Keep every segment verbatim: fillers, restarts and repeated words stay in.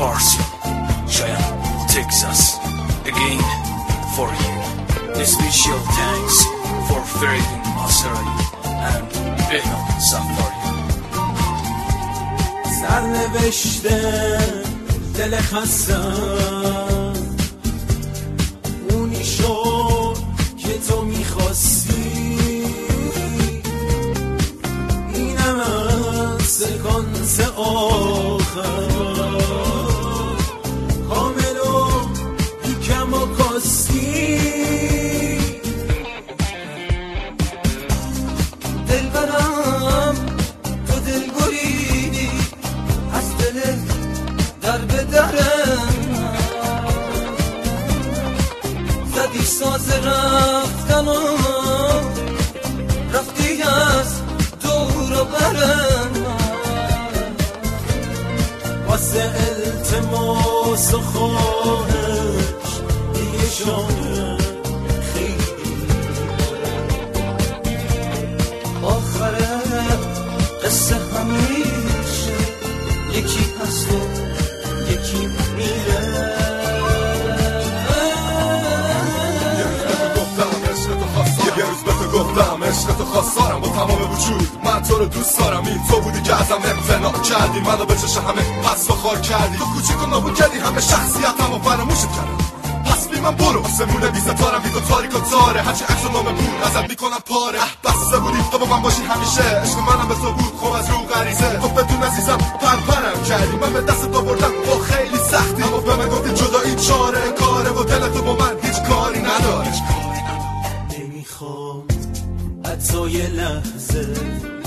Parsi, Cheyenne, Texas, again for you. A special thanks for Feridun Asari and Behnam Safari. سرنوشته دل خستم اونی شد که تو میخواستی، اینم از سکانس آخر کامل و بیکم و کاستی. دل برم تو دل بریدی از دل در به درم، زدی ساز رفتن و رفتی از دور و برم، واسه التماس و خواهش دیگه شاید خیلی آخره قصه همیشه یکی هست و یکی میره. یه روز به تو گفتم عشق تو خواستارم با تمام وجود، من تو رو دوست دارم، این تو بودی که ازم امتناع کردی، منو به چشم همه پس و خار کردی، تو کوچیک و نابود کردی همه شخصیتم و فراموشت کردم. پس بی من برو آسمونه بی ستارم، بی تو تاریک و تاره، هرچی عکس و نام بود ازت میکنم پاره. بسته بودی تو با من باشی همیشه، عشق منم به تو بود خب از رو غریزه، تو بدون عزیزم پرپرم کردی، من به دست تو بردم با خیلی سختی، اما به من گفتی جدایی چاره کاره و دل تو با من هیچ کاری نداره. نمیخوام حتی یه لحظه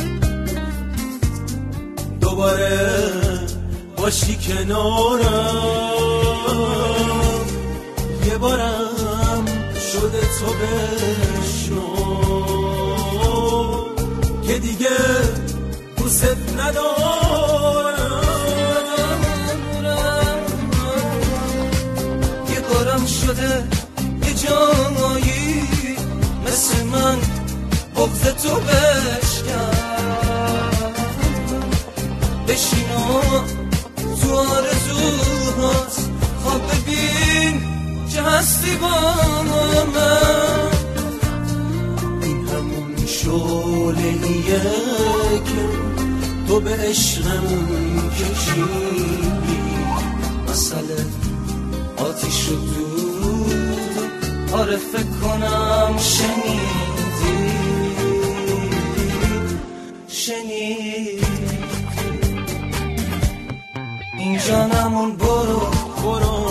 دوباره باشی کنارم، یه بارم شده تو بشنو که دیگه دوست ندارم، یه بارم شده یه جایی مثل من بغض تو بشکن، بشین و تو آرزوهات خواب ببین که هستی با من. این همون شعله ایه که تو به عشقم کشیدی، مسئله آتیش رو دود آره فکر کنم شنیدی شنیدی اینجا نمون برو برو